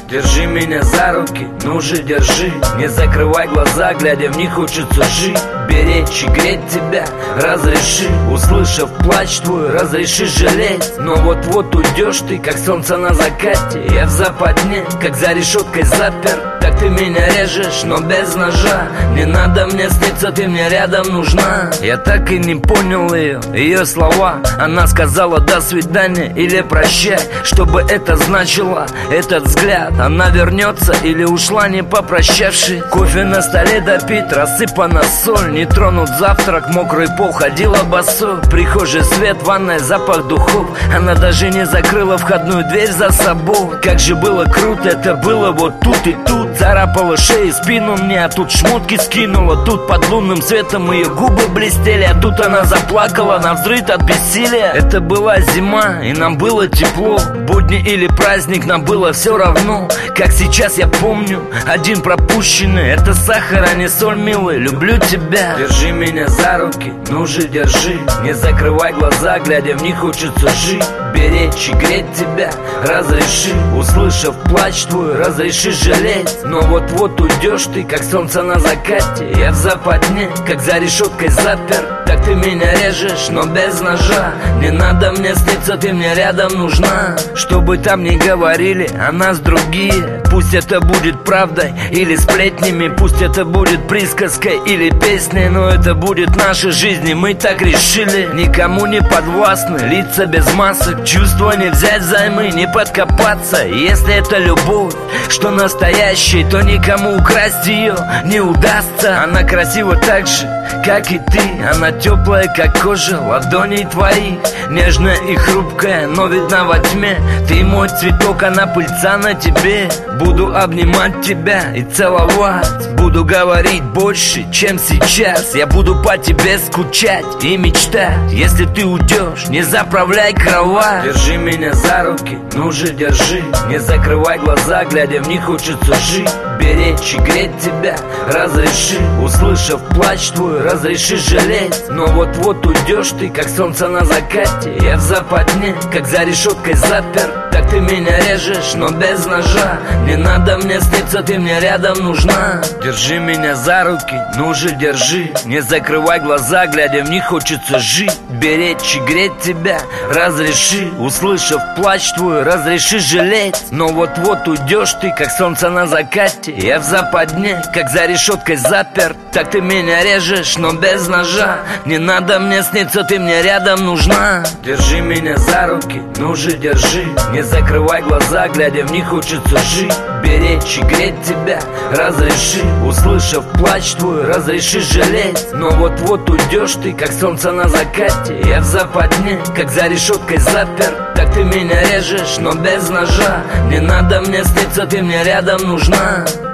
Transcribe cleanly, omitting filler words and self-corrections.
Держи меня за руки, ну же держи. Не закрывай глаза, глядя в них хочется жить. Беречь и греть тебя разреши. Услышав плач твой, разреши жалеть. Но вот-вот уйдешь ты, как солнце на закате. Я в западне, как за решеткой запер. Так ты меня режешь, но без ножа. Не надо мне сниться, ты мне рядом нужна. Я так и не понял ее слова. Она сказала до свидания или прощай. Что бы это значило, этот взгляд? Она вернется или ушла, не попрощавшись? Кофе на столе допит, рассыпана соль. Не тронут завтрак, мокрый пол, ходила босой. В прихожей свет, ванная, запах духов. Она даже не закрыла входную дверь за собой. Как же было круто, это было вот тут и тут. Царапала шею, спину мне, а тут шмотки скинула. Тут под лунным светом ее губы блестели. А тут она заплакала навзрыд от бессилия. Это была зима, и нам было тепло. Будни или праздник, нам было все равно. Как сейчас я помню, один пропущенный. Это сахар, а не соль, милый, люблю тебя. Держи меня за руки, ну же держи. Не закрывай глаза, глядя в них хочется жить. Беречь и греть тебя разреши. Услышав плач твой, разреши жалеть. Но вот-вот уйдешь ты, как солнце на закате. Я в западне, как за решеткой запер. Так ты меня режешь, но без ножа. Не надо мне сниться, ты мне рядом нужна. Что бы там ни говорили о нас другие, пусть это будет правдой или сплетнями, пусть это будет присказкой или песней, но это будет наша жизнь, и мы так решили. Никому не подвластны лица без масок. Чувства не взять взаймы, не подкопаться. Если это любовь, что настоящая, то никому украсть ее не удастся. Она красива так же, как и ты. Она теплая, как кожа ладоней твоих. Нежная и хрупкая, но видна во тьме. Ты мой цветок, она пыльца на тебе. Буду обнимать тебя и целовать. Буду говорить больше, чем сейчас. Я буду по тебе скучать и мечтать. Если ты уйдешь, не заправляй кровать. Держи меня за руки, ну же держи. Не закрывай глаза, глядя в них хочется жить. Беречь и греть тебя разреши. Услышав плач твой, разреши жалеть. Но вот-вот уйдешь ты, как солнце на закате. Я в западне, как за решеткой запер. Так ты меня режешь, но без ножа. Не надо мне сниться, ты мне рядом нужна. Держи меня за руки, ну же держи. Не закрывай глаза, глядя в них хочется жить. Беречь и греть тебя разреши. Услышав плач твой, разреши жалеть. Но вот-вот уйдешь ты, как солнце на закате. Я в западне, как за решеткой запер. Так ты меня режешь, но без ножа. Не надо мне сниться, ты мне рядом нужна. Держи меня за руки, ну же держи. Не закрывай глаза, глядя в них хочется жить. Беречь и греть тебя разреши. Услышав плач твой, разреши жалеть. Но вот-вот уйдешь ты, как солнце на закате. Я в западне, как за решеткой запер. Так ты меня режешь, но без ножа. Не надо мне сниться, ты мне рядом нужна.